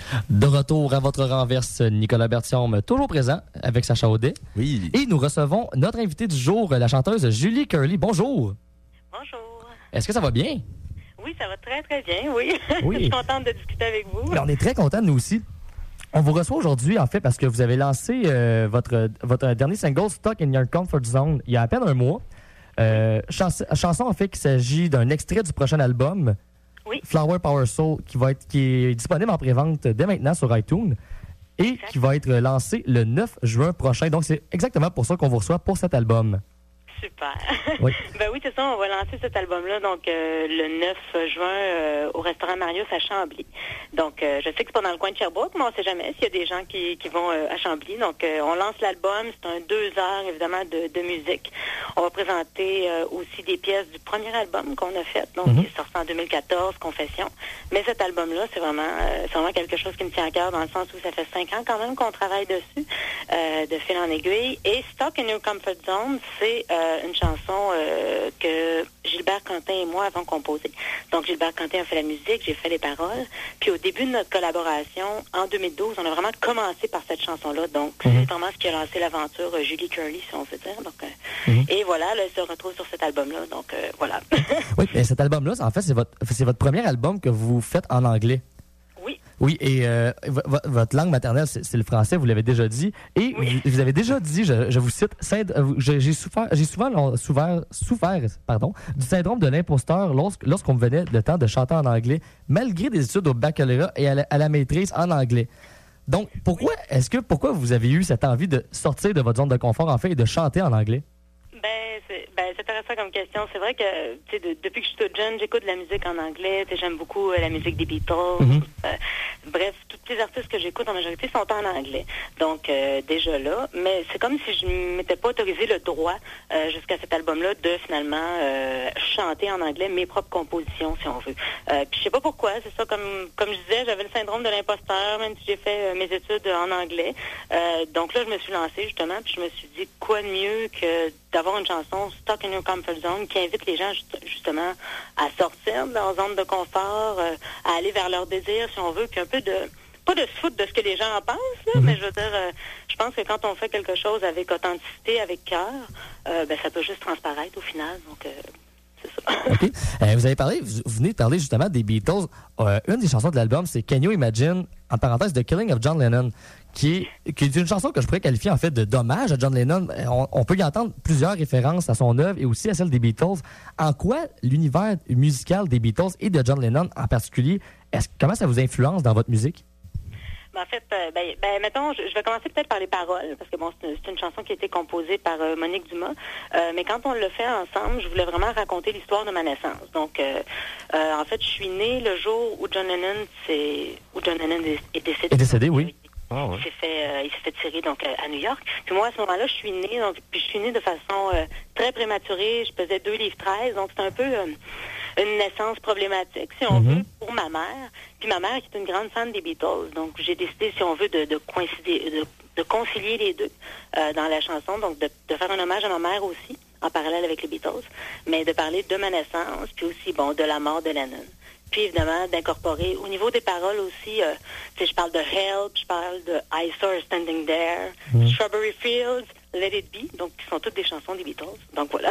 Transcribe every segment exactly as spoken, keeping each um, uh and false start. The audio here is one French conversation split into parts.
De retour à votre renverse, Nicolas Bertium, toujours présent avec Sacha Audet. Oui. Et nous recevons notre invitée du jour, la chanteuse Julie Curly. Bonjour. Bonjour. Est-ce que ça va bien? Oui, ça va très, très bien, oui. Oui. Je suis contente de discuter avec vous. Mais on est très contents, nous aussi. On vous reçoit aujourd'hui, en fait, parce que vous avez lancé euh, votre, votre dernier single, Stuck in Your Comfort Zone, il y a à peine un mois. Euh, chans- chanson, en fait, qu'il s'agit d'un extrait du prochain album, Oui. Flower Power Soul, qui, va être, qui est disponible en pré-vente dès maintenant sur iTunes et Exact. qui va être lancé le neuf juin prochain. Donc, c'est exactement pour ça qu'on vous reçoit pour cet album. Super. Oui. Ben oui, c'est ça, on va lancer cet album-là donc euh, le neuf juin euh, au restaurant Marius à Chambly. Donc, euh, je sais que c'est pas dans le coin de Sherbrooke, mais on sait jamais s'il y a des gens qui, qui vont euh, à Chambly. Donc, euh, on lance l'album, c'est un deux heures, évidemment, de, de musique. On va présenter euh, aussi des pièces du premier album qu'on a fait, donc Mhm. qui est sorti en deux mille quatorze, Confession. Mais cet album-là, c'est vraiment, euh, c'est vraiment quelque chose qui me tient à cœur dans le sens où ça fait cinq ans quand même qu'on travaille dessus, euh, de fil en aiguille. Et Stuck in Your Comfort Zone, c'est euh, une chanson euh, que Gilbert Quentin et moi avons composée. Donc, Gilbert Quentin a fait la musique, j'ai fait les paroles. Puis, au début de notre collaboration, en deux mille douze, on a vraiment commencé par cette chanson-là. Donc, Mhm. c'est vraiment ce qui a lancé l'aventure euh, Julie Curly, si on veut dire. Donc, euh, Mhm. Et voilà, là, elle se retrouve sur cet album-là. Donc, euh, voilà. Oui, et cet album-là, en fait, c'est votre, c'est votre premier album que vous faites en anglais. Oui. Oui, et euh, vo- vo- votre langue maternelle, c'est, c'est le français, vous l'avez déjà dit. Et Oui. vous, vous avez déjà dit, je, je vous cite, synd- euh, j'ai, j'ai souffert, j'ai souvent long- souffert, souffert pardon, du syndrome de l'imposteur lorsque, lorsqu'on me venait le temps de chanter en anglais, malgré des études au baccalauréat et à la, à la maîtrise en anglais. Donc, pourquoi est-ce que pourquoi vous avez eu cette envie de sortir de votre zone de confort, en fait, et de chanter en anglais? Ben, c'est, ben, c'est intéressant comme question. C'est vrai que, tu sais, de- depuis que je suis toute jeune, j'écoute de la musique en anglais. Tu sais, j'aime beaucoup euh, la musique des Beatles. Mhm. Euh, bref, tous les artistes que j'écoute en majorité sont en anglais. Donc, euh, déjà là. Mais c'est comme si je ne m'étais pas autorisé le droit, euh, jusqu'à cet album-là, de finalement euh, chanter en anglais mes propres compositions, si on veut. Euh, puis, je sais pas pourquoi. C'est ça, comme, comme je disais, j'avais le syndrome de l'imposteur, même si j'ai fait euh, mes études en anglais. Euh, donc là, je me suis lancée, justement, puis je me suis dit, quoi de mieux que d'avoir une chanson Stuck in Your Comfort Zone qui invite les gens juste- justement à sortir de leur zone de confort, euh, à aller vers leur désir, si on veut, puis un peu de, pas de se foutre de ce que les gens en pensent, là, Mhm. mais je veux dire, euh, je pense que quand on fait quelque chose avec authenticité, avec cœur, euh, ben ça peut juste transparaître au final, donc euh, c'est ça. OK. Euh, vous avez parlé, vous, vous venez de parler justement des Beatles. Euh, une des chansons de l'album, c'est Can You Imagine, en parenthèse, The Killing of John Lennon, qui est, qui est une chanson que je pourrais qualifier en fait de dommage à John Lennon. Euh, On, on peut y entendre plusieurs références à son œuvre et aussi à celle des Beatles. En quoi l'univers musical des Beatles et de John Lennon en particulier, est-ce, comment ça vous influence dans votre musique? Ben, en fait, euh, ben, ben, mettons, je, je vais commencer peut-être par les paroles, parce que bon, c'est une, c'est une chanson qui a été composée par euh, Monique Dumas. Euh, mais quand on l'a fait ensemble, je voulais vraiment raconter l'histoire de ma naissance. Donc, euh, euh, en fait, je suis née le jour où John Lennon, c'est, où John Lennon est, est décédé. Est décédé, oui. Ah, ouais. Il s'est fait, euh, il s'est fait tirer donc euh, à New York. Puis moi, à ce moment-là, je suis née, donc puis je suis née de façon euh, très prématurée. Je pesais deux livres treize, donc c'est un peu euh, une naissance problématique, si on Mhm. veut, pour ma mère. Puis ma mère qui est une grande fan des Beatles, donc j'ai décidé, si on veut, de, de coïncider, de, de concilier les deux euh, dans la chanson, donc de, de faire un hommage à ma mère aussi, en parallèle avec les Beatles, mais de parler de ma naissance, puis aussi, bon, de la mort de Lennon. Puis évidemment, d'incorporer, au niveau des paroles aussi, euh, tu sais, je parle de Help, je parle de I Saw Her Standing There, Mhm. Strawberry Fields, Let It Be, donc qui sont toutes des chansons des Beatles. Donc voilà.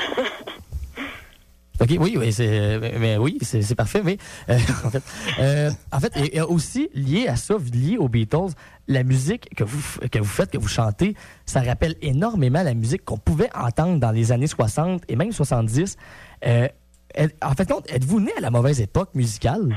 OK, oui, oui, c'est, mais, mais oui, c'est, c'est parfait, mais euh, en fait, euh, en fait et, et aussi lié à ça, lié aux Beatles, la musique que vous f- que vous faites, que vous chantez, ça rappelle énormément la musique qu'on pouvait entendre dans les années soixante et même soixante-dix. Euh, êtes- en fait, compte, êtes-vous né à la mauvaise époque musicale?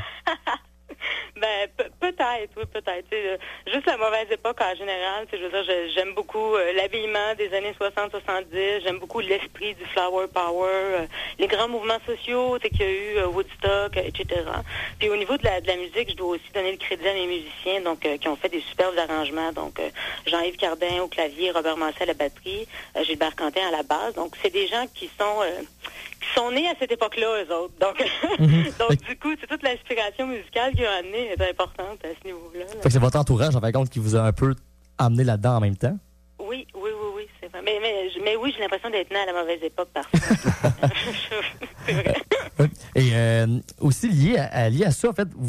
Ben, pe- peut-être, oui, peut-être. Tu sais, euh, juste la mauvaise époque en général. Tu sais, je veux dire, je- j'aime beaucoup euh, l'habillement des années soixante soixante-dix. J'aime beaucoup l'esprit du flower power, euh, les grands mouvements sociaux, tu sais, qu'il y a eu, euh, Woodstock, euh, et cetera. Puis au niveau de la, de la musique, je dois aussi donner le crédit à mes musiciens, donc euh, qui ont fait des superbes arrangements. Donc euh, Jean-Yves Cardin au clavier, Robert Massé à la batterie, euh, Gilbert Quentin à la basse. Donc c'est des gens qui sont euh, qui sont nés à cette époque-là, eux autres. Donc, donc du coup, c'est toute l'inspiration musicale qu'ils ont amenée est importante à ce niveau-là. là. Fait que c'est votre entourage, en fin de compte, qui vous a un peu amené là-dedans en même temps? Oui, oui, oui, oui, c'est vrai. Mais, mais, mais oui, j'ai l'impression d'être né à la mauvaise époque parfois. c'est vrai. Et euh, aussi lié à, à- lié à ça, en fait, vous faites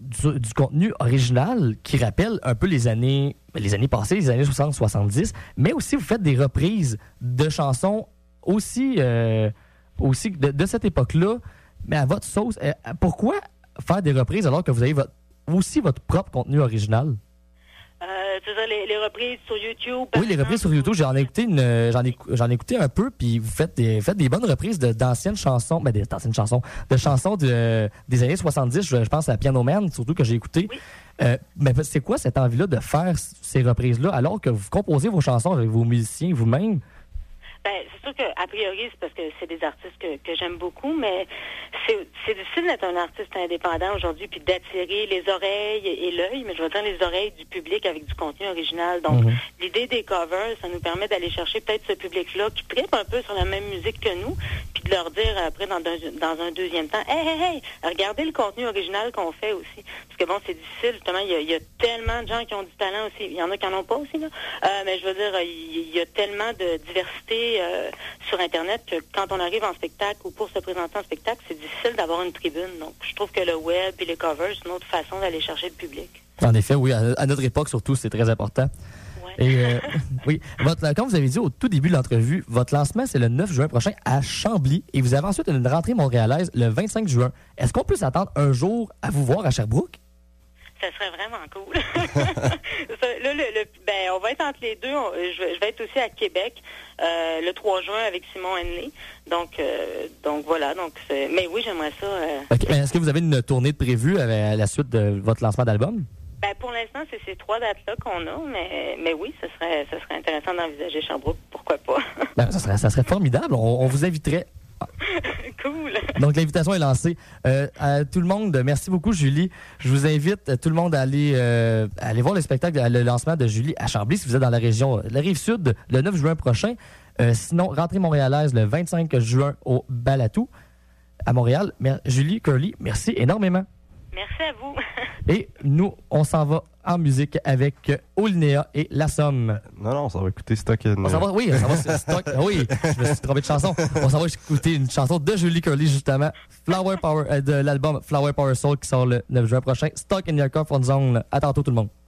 du, du contenu original qui rappelle un peu les années, les années passées, les années soixante soixante-dix, mais aussi vous faites des reprises de chansons aussi, euh, aussi de, de cette époque-là, mais à votre sauce. Euh, pourquoi faire des reprises alors que vous avez votre, aussi votre propre contenu original? Euh, tu veux dire, les, les reprises sur YouTube? Oui, les reprises sur YouTube, j'en ai écouté une, j'en ai, j'en ai écouté un peu, puis vous faites des, faites des bonnes reprises de, d'anciennes chansons, ben des, d'anciennes chansons, de chansons de, des années soixante-dix, je, je pense à Piano Man, surtout que j'ai écouté. Oui. Euh, mais c'est quoi cette envie-là de faire ces reprises-là alors que vous composez vos chansons avec vos musiciens vous-même? Ben, c'est sûr qu'a priori, c'est parce que c'est des artistes que, que j'aime beaucoup, mais c'est, c'est difficile d'être un artiste indépendant aujourd'hui puis d'attirer les oreilles et l'œil, mais je veux dire les oreilles du public avec du contenu original. Donc, mm-hmm. l'idée des covers, ça nous permet d'aller chercher peut-être ce public-là qui trippe un peu sur la même musique que nous, puis de leur dire après, dans un, dans un deuxième temps, « Hey, hey, hey, regardez le contenu original qu'on fait aussi. » Parce que bon, c'est difficile, justement, il y, a, il y a tellement de gens qui ont du talent aussi. Il y en a qui n'en ont pas aussi, là. Euh, mais je veux dire, il y a tellement de diversité Euh, sur Internet que quand on arrive en spectacle ou pour se présenter en spectacle, c'est difficile d'avoir une tribune. Donc, je trouve que le web et les covers, c'est une autre façon d'aller chercher le public. En effet, oui. À, à notre époque, surtout, c'est très important. Ouais. Et euh, oui, votre, comme vous avez dit au tout début de l'entrevue, votre lancement, c'est le neuf juin prochain à Chambly et vous avez ensuite une rentrée montréalaise le vingt-cinq juin. Est-ce qu'on peut s'attendre un jour à vous voir à Sherbrooke? Ça serait vraiment cool. Ça, là, le, le, ben, on va être entre les deux. On, je, vais, je vais être aussi à Québec euh, le trois juin avec Simon Henley. Donc, euh, donc voilà. Donc, c'est, mais oui, j'aimerais ça. Euh, okay. Est-ce que vous avez une tournée de prévue à la suite de votre lancement d'album? Ben, pour l'instant, c'est ces trois dates-là qu'on a, mais, mais oui, ce serait, ce serait intéressant d'envisager Sherbrooke. Pourquoi pas? Ben, ça serait, ça serait formidable. On, on vous inviterait. Cool. Donc, l'invitation est lancée. Euh, à tout le monde, merci beaucoup, Julie. Je vous invite tout le monde à aller, euh, à aller voir le spectacle, le lancement de Julie à Chambly, si vous êtes dans la région de la Rive-Sud, le neuf juin prochain. Euh, sinon, rentrée montréalaise le vingt-cinq juin au Balatou, à Montréal. Mer- Julie Curly, merci énormément. Merci à vous. Et nous, on s'en va en musique avec Olinéa et La Somme. Non, non, on s'en va écouter Stock and... On s'en va, oui, on s'en va sur Stock. Oui, je me suis trompé de chanson. On s'en va écouter une chanson de Julie Curly, justement. Flower Power, euh, de l'album Flower Power Soul qui sort le neuf juin prochain. Stock in Your Comfort Zone. À tantôt, tout le monde.